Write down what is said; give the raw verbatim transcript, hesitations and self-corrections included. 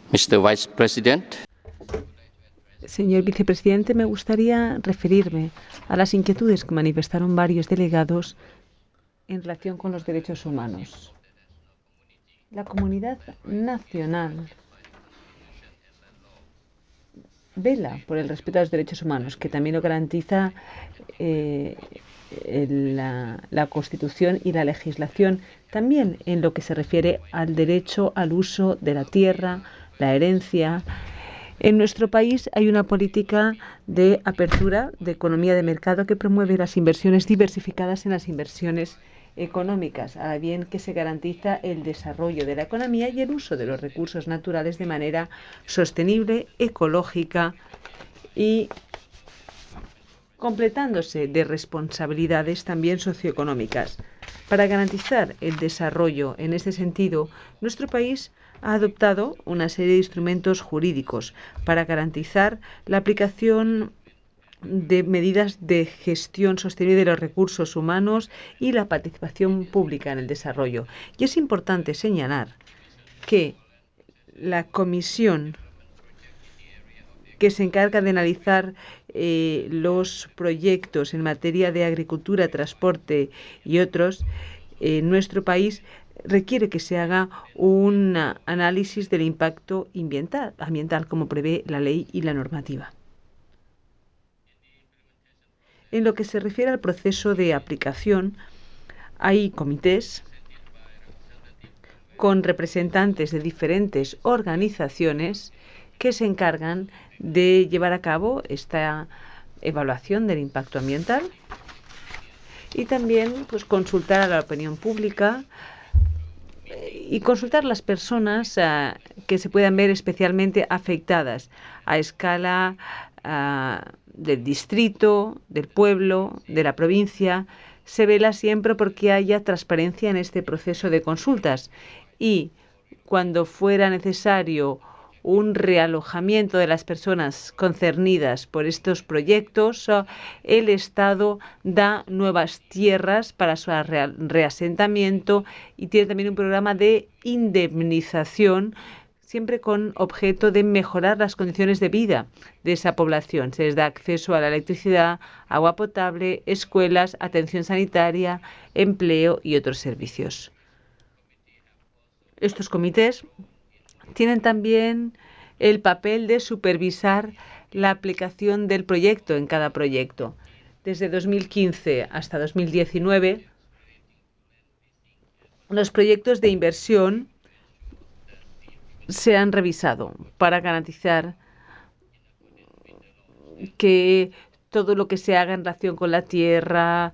mister Vice President, Señor vicepresidente, me gustaría referirme a las inquietudes que manifestaron varios delegados en relación con los derechos humanos. La comunidad nacional vela por el respeto a los derechos humanos, que también lo garantiza eh, la, la Constitución y la legislación, también en lo que se refiere al derecho al uso de la tierra, la herencia. En nuestro país hay una política de apertura de economía de mercado que promueve las inversiones diversificadas en las inversiones económicas, a la bien que se garantiza el desarrollo de la economía y el uso de los recursos naturales de manera sostenible, ecológica y completándose de responsabilidades también socioeconómicas. Para garantizar el desarrollo en este sentido, nuestro país ha adoptado una serie de instrumentos jurídicos para garantizar la aplicación de medidas de gestión sostenible de los recursos humanos y la participación pública en el desarrollo. Y es importante señalar que la Comisión que se encarga de analizar eh, los proyectos en materia de agricultura, transporte y otros, en eh, nuestro país requiere que se haga un análisis del impacto ambiental, ambiental, como prevé la ley y la normativa. En lo que se refiere al proceso de aplicación, hay comités con representantes de diferentes organizaciones que se encargan de llevar a cabo esta evaluación del impacto ambiental y también pues, consultar a la opinión pública y consultar a las personas uh, que se puedan ver especialmente afectadas a escala uh, del distrito, del pueblo, de la provincia. Se vela siempre porque haya transparencia en este proceso de consultas y cuando fuera necesario un realojamiento de las personas concernidas por estos proyectos, el Estado da nuevas tierras para su reasentamiento y tiene también un programa de indemnización, siempre con objeto de mejorar las condiciones de vida de esa población. Se les da acceso a la electricidad, agua potable, escuelas, atención sanitaria, empleo y otros servicios. Estos comités tienen también el papel de supervisar la aplicación del proyecto en cada proyecto. Desde dos mil quince hasta dos mil diecinueve, los proyectos de inversión se han revisado para garantizar que todo lo que se haga en relación con la tierra,